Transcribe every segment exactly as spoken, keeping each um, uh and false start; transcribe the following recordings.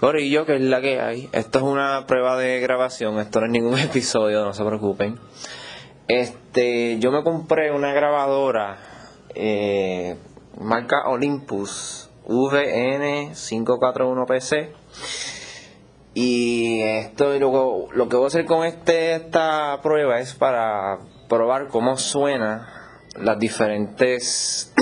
Corillo, que es la que hay. Esto es una prueba de grabación, esto no es ningún episodio, no se preocupen. Este, yo me compré una grabadora eh, marca Olympus V N cinco cuatro uno P C. Y esto lo, lo que voy a hacer con este esta prueba es para probar cómo suena las diferentes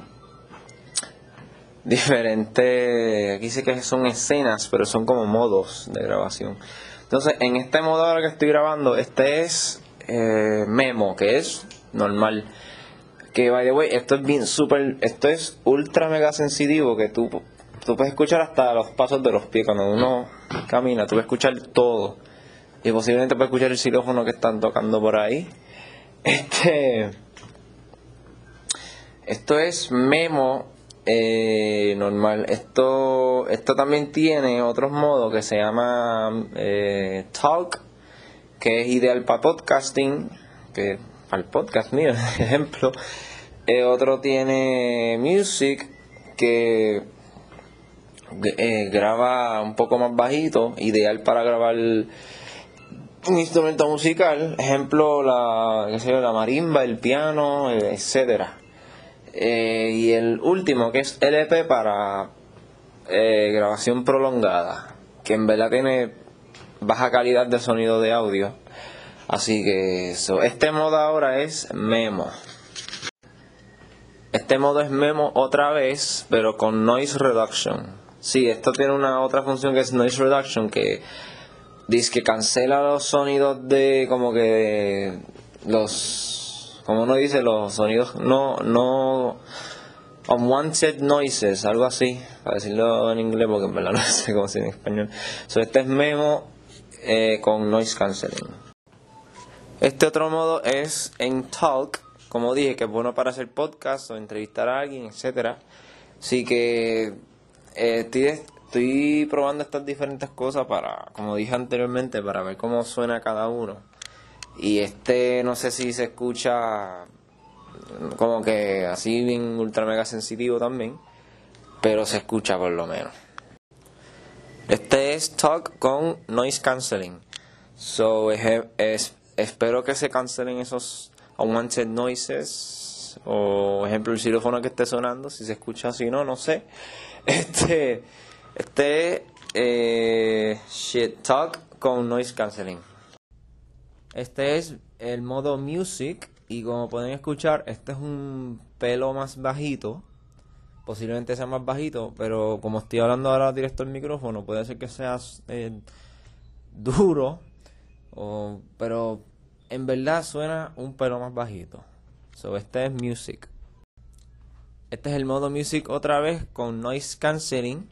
diferentes, aquí sé que son escenas, pero son como modos de grabación. Entonces, en este modo ahora que estoy grabando, este es eh, Memo, que es normal. Que, by the way, esto es bien súper, esto es ultra mega sensitivo, que tú, tú puedes escuchar hasta los pasos de los pies. Cuando uno camina, tú puedes escuchar todo. Y posiblemente puedes escuchar el xilófono que están tocando por ahí. Este, esto es Memo. Eh, normal. Esto esto también tiene otros modos que se llama eh, Talk, que es ideal para podcasting, que para el podcast mío, por ejemplo. Eh, otro tiene Music, que eh, graba un poco más bajito, ideal para grabar un instrumento musical, ejemplo la, qué sé yo, la marimba, el piano, eh, etcétera. Eh, y el último, que es L P para eh, grabación prolongada, que en verdad tiene baja calidad de sonido de audio. Así que eso. Este modo ahora es Memo. Este modo es Memo otra vez, pero con Noise Reduction. Sí, esto tiene una otra función que es Noise Reduction, que dice que cancela los sonidos de como que los... Como uno dice, los sonidos no, no, unwanted noises, algo así, para decirlo en inglés, porque en verdad no sé cómo se dice en español. So, este es Memo eh, con noise cancelling. Este otro modo es en Talk, como dije, que es bueno para hacer podcast o entrevistar a alguien, etcétera. Así que eh, estoy, estoy probando estas diferentes cosas para, como dije anteriormente, para ver cómo suena cada uno. Y este no sé si se escucha como que así bien ultra mega sensitivo también, pero se escucha por lo menos. Este es Talk con Noise Cancelling. So es, es, espero que se cancelen esos unwanted noises, o ejemplo el xilófono que esté sonando, si se escucha así no, no sé. Este este eh, shit, Talk con Noise Cancelling. Este es el modo Music y como pueden escuchar, este es un pelo más bajito, posiblemente sea más bajito, pero como estoy hablando ahora directo al micrófono, puede ser que sea eh, duro, o, pero en verdad suena un pelo más bajito. So, este es Music. Este es el modo Music otra vez con Noise Cancelling.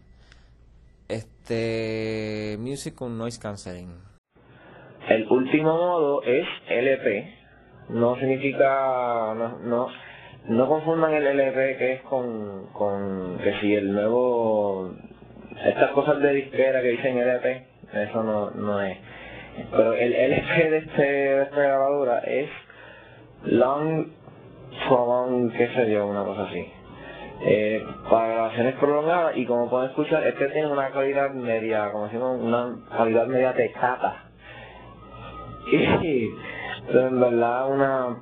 Este Music con Noise Cancelling. El último modo es L P. No significa, no, no, no confundan el L P que es con, con que si el nuevo, estas cosas de disquera que dicen L P, eso no, no es. Pero el L P de, este, de esta grabadora es Long Prolonged, qué sé yo, una cosa así. Eh, para grabaciones prolongadas, y como pueden escuchar, este tiene una calidad media, como decimos, una calidad media tecata. Y pero en verdad una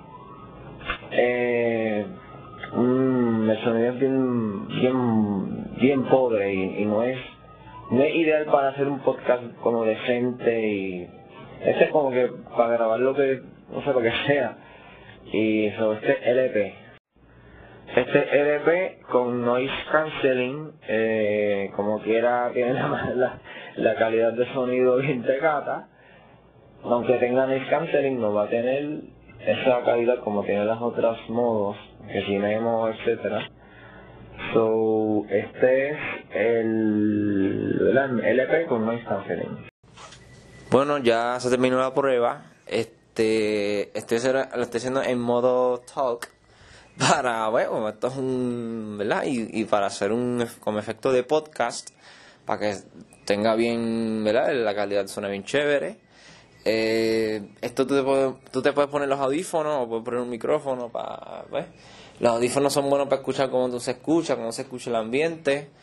eh, un, el sonido es bien bien bien pobre y, y no es no es ideal para hacer un podcast como decente, y este es como que para grabar lo que no sé, lo que sea. Y sobre este L P, este L P con noise cancelling, eh, como quiera tiene la, la, la calidad de sonido bien tecata. Aunque tenga noise cancelling, no va a tener esa calidad como tiene las otras modos, que si Memo, etcétera. So, este es el, el L P con noise cancelling. Bueno, ya se terminó la prueba. Este, este lo estoy haciendo en modo Talk para, bueno, esto es un, ¿verdad? Y, y para hacer un como efecto de podcast, para que tenga bien, ¿verdad? La calidad suena bien chévere. Eh, esto tú te, puedes, tú te puedes poner los audífonos o puedes poner un micrófono para, pues, los audífonos son buenos para escuchar cómo tú se escucha, cómo se escucha el ambiente.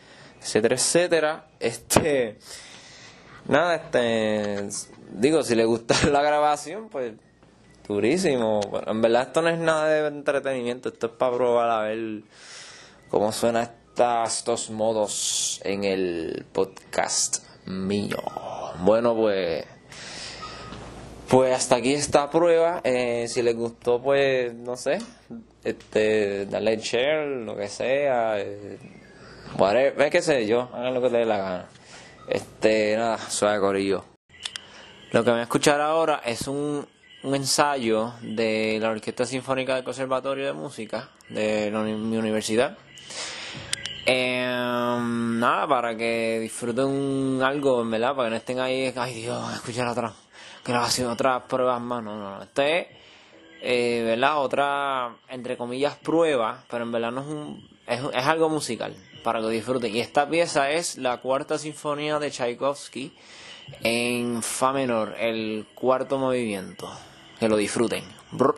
etcétera, etcétera. Este, nada, este, digo, si le gusta la grabación, pues durísimo. Bueno, en verdad esto no es nada de entretenimiento, esto es para probar a ver cómo suena estas, estos modos en el podcast mío. Bueno, pues pues hasta aquí esta prueba. Eh, si les gustó, pues no sé, este, darle share, lo que sea, eh, whatever, qué sé yo, hagan lo que les dé la gana. Este, nada, suave corillo. Lo que van a escuchar ahora es un, un ensayo de la Orquesta Sinfónica del Conservatorio de Música de la, mi universidad. Eh, nada, para que disfruten algo, en verdad, para que no estén ahí, ay Dios, escuchar otra grabación, otras pruebas más. No, no, no. Este es, eh, ¿verdad? Otra, entre comillas, prueba, pero en verdad no es un, es, es algo musical, para que lo disfruten. Y esta pieza es la Cuarta Sinfonía de Tchaikovsky en fa menor, el cuarto movimiento. Que lo disfruten. Brr.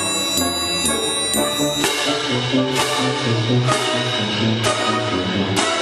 Thank you.